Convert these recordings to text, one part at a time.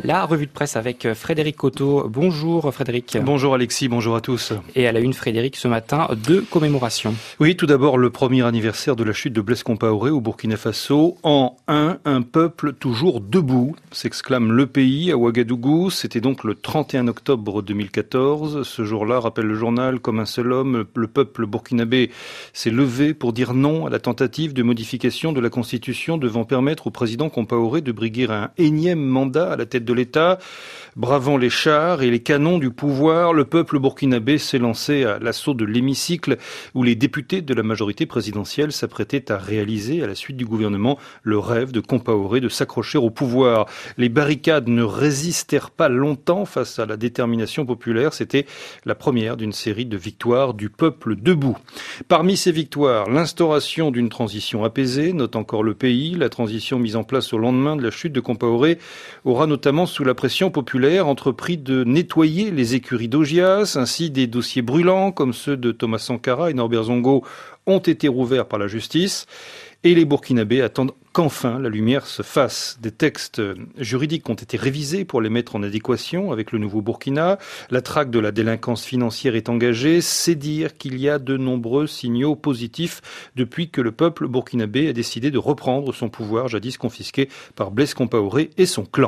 La revue de presse avec Frédéric Coteau. Bonjour Frédéric. Bonjour Alexis, bonjour à tous. Et à la une, Frédéric, ce matin, 2 commémorations. Oui, tout d'abord le premier anniversaire de la chute de Blaise Compaoré au Burkina Faso. En un peuple toujours debout, s'exclame le pays à Ouagadougou. C'était donc le 31 octobre 2014. Ce jour-là, rappelle le journal, comme un seul homme, le peuple burkinabé s'est levé pour dire non à la tentative de modification de la Constitution devant permettre au président Compaoré de briguer un énième mandat à la tête de l'État. Bravant les chars et les canons du pouvoir, le peuple burkinabé s'est lancé à l'assaut de l'hémicycle où les députés de la majorité présidentielle s'apprêtaient à réaliser, à la suite du gouvernement, le rêve de Compaoré de s'accrocher au pouvoir. Les barricades ne résistèrent pas longtemps face à la détermination populaire. C'était la première d'une série de victoires du peuple debout. Parmi ces victoires, l'instauration d'une transition apaisée, note encore le pays. La transition mise en place au lendemain de la chute de Compaoré aura notamment, sous la pression populaire, entrepris de nettoyer les écuries d'Augias. Ainsi, des dossiers brûlants comme ceux de Thomas Sankara et Norbert Zongo ont été rouverts par la justice. Et les Burkinabés attendent qu'enfin la lumière se fasse. Des textes juridiques ont été révisés pour les mettre en adéquation avec le nouveau Burkina. La traque de la délinquance financière est engagée. C'est dire qu'il y a de nombreux signaux positifs depuis que le peuple burkinabé a décidé de reprendre son pouvoir jadis confisqué par Blaise Compaoré et son clan.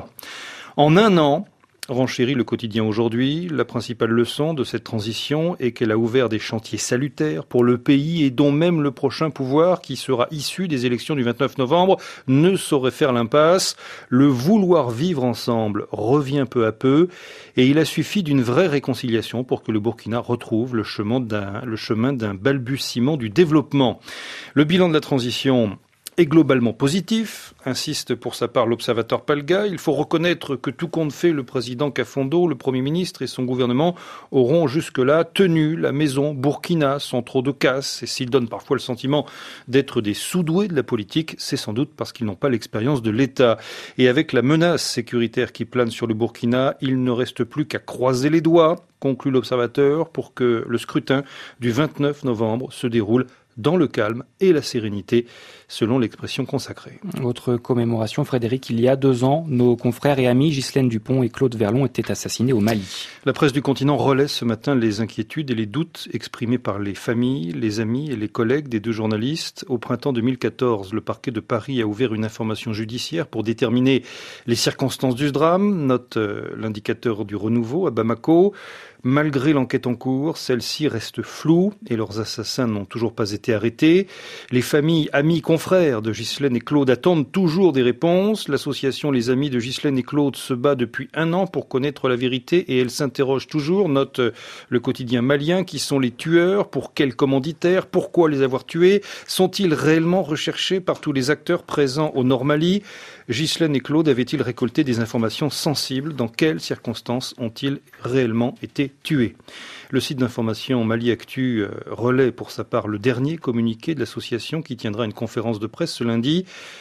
En un an, renchérit le quotidien aujourd'hui, la principale leçon de cette transition est qu'elle a ouvert des chantiers salutaires pour le pays et dont même le prochain pouvoir, qui sera issu des élections du 29 novembre, ne saurait faire l'impasse. Le vouloir vivre ensemble revient peu à peu et il a suffi d'une vraie réconciliation pour que le Burkina retrouve le chemin d'un balbutiement du développement. Le bilan de la transition est globalement positif, insiste pour sa part l'observateur Palga. Il faut reconnaître que tout compte fait, le président Kafondo, le Premier ministre et son gouvernement auront jusque-là tenu la maison Burkina sans trop de casse. Et s'ils donnent parfois le sentiment d'être des sous-doués de la politique, c'est sans doute parce qu'ils n'ont pas l'expérience de l'État. Et avec la menace sécuritaire qui plane sur le Burkina, il ne reste plus qu'à croiser les doigts, conclut l'observateur, pour que le scrutin du 29 novembre se déroule dans le calme et la sérénité, selon l'expression consacrée. Autre commémoration, Frédéric, il y a 2 ans, nos confrères et amis Ghislaine Dupont et Claude Verlon étaient assassinés au Mali. La presse du continent relaie ce matin les inquiétudes et les doutes exprimés par les familles, les amis et les collègues des 2 journalistes. Au printemps 2014, le parquet de Paris a ouvert une information judiciaire pour déterminer les circonstances du drame, note l'indicateur du renouveau à Bamako. Malgré l'enquête en cours, celle-ci reste floue et leurs assassins n'ont toujours pas été arrêtés. Les familles, amis, confrères de Ghislaine et Claude attendent toujours des réponses. L'association Les Amis de Ghislaine et Claude se bat depuis 1 an pour connaître la vérité et elle s'interroge toujours, note le quotidien malien, qui sont les tueurs, pour quels commanditaires, pourquoi les avoir tués, sont-ils réellement recherchés par tous les acteurs présents au Nord Mali? Ghislaine et Claude avaient-ils récolté des informations sensibles? Dans quelles circonstances ont-ils réellement été tués? Le site d'information Mali Actu relaie pour sa part le dernier communiqué de l'association qui tiendra une conférence de presse ce lundi.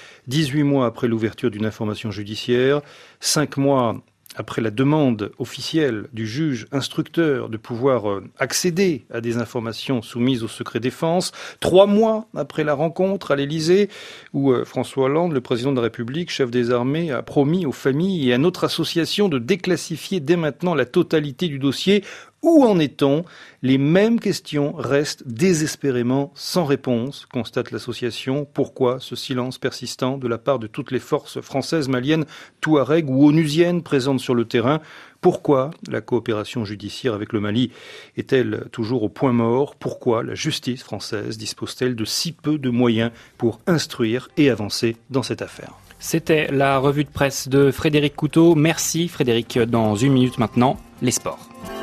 18 mois après l'ouverture d'une information judiciaire, 5 mois après la demande officielle du juge instructeur de pouvoir accéder à des informations soumises au secret défense, 3 mois après la rencontre à l'Élysée où François Hollande, le président de la République, chef des armées, a promis aux familles et à notre association de déclassifier dès maintenant la totalité du dossier. Où en est-on? Les mêmes questions restent désespérément sans réponse, constate l'association. Pourquoi ce silence persistant de la part de toutes les forces françaises, maliennes, touaregs ou onusiennes présentes sur le terrain? Pourquoi la coopération judiciaire avec le Mali est-elle toujours au point mort? Pourquoi la justice française dispose-t-elle de si peu de moyens pour instruire et avancer dans cette affaire? C'était la revue de presse de Frédéric Couteau. Merci Frédéric. Dans 1 minute maintenant, les sports.